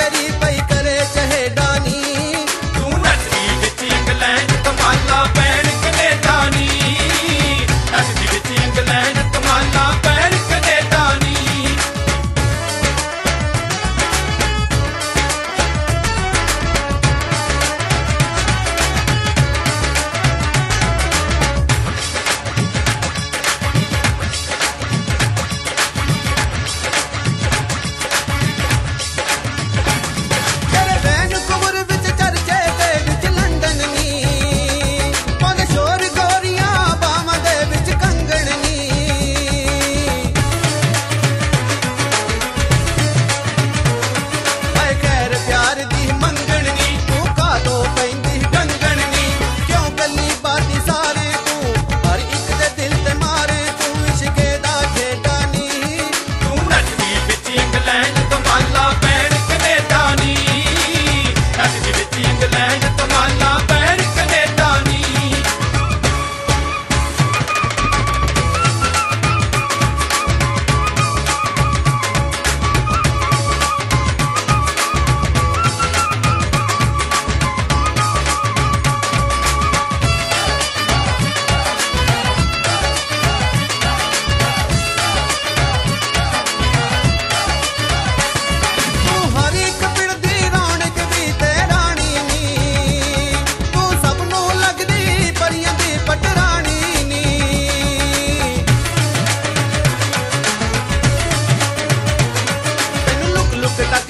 ਪੈਰੀ ਪਈ ਕਰੇ ਚਹੇਡਾ ਨੀ। ਤੂੰ ਨੱਚਦੀ ਵਿੱਚ ਇੰਗਲੈਂਡ ਕਮਾਲਾਂ ਪੈਣ ਕਨੇਡਾ ਨੀ। ਨੱਚਦੀ ਵਿੱਚ ਇੰਗਲੈਂਡ ਕਮਾਲਾਂ ਪੈਣ ਕਨੇਡਾ ਨੀ। ਤੇਰੇ ਵੈਨਕੂਵਰ ਵਿੱਚ ਚਰਚੇ ਦੇ ਵਿੱਚ ਲੰਡਨ ਨੀ। ਪਾਉਂਦੇ ਸ਼ੋਰ ਗੋਰੀਆਂ ਬਾਵਾਂ ਦੇ ਵਿੱਚ ਕੰਗਣ ਨੀ। ਹਾਏ ਖੈਰ ਪਿਆਰ ਦੀ ਮੰਗਣ ਨੀ। ਤੂੰ ਕਾਹਤੋਂ ਪੈਂਦੀ ਡੰਗਣ ਨੀ। ਕਿਉਂ ਗੱਲੀ ਬਾਤੀ ਸਾਰੇ ਤੂੰ ਹਰ ਇੱਕ ਦੇ ਦਿਲ ਤੇ ਮਾਰੇ ਤੂੰ ਇਸ਼ਕੇ ਦਾ ਖੇਡਾ ਨੀ। ਤੂੰ ਨੱਚਦੀ ਵਿੱਚ ਇੰਗਲੈਂਡ ਕਮਾਲਾਂ ਪੈਣ ਕਨੇਡਾ ਨੀ। ਨੱਚਦੀ ਵਿੱਚ ਇੰਗਲੈਂਡ ਕਮਾਲਾਂ ਪੈਣ ਕਨੇਡਾ ਨੀ। ਤੂੰ ਹਰ ਇੱਕ ਪਿੰਡ ਦੀ ਰੌਣਕ ਵੀ ਤੇ ਰਾਣੀ ਨੀ। ਤੂੰ ਸਭ ਨੂੰ ਲੱਗਦੀ ਪਰੀਆਂ ਦੀ ਪਟਰਾਣੀ ਨੀ। ਤੈਨੂੰ ਲੁਕ ਲੁਕ ਤੱਕ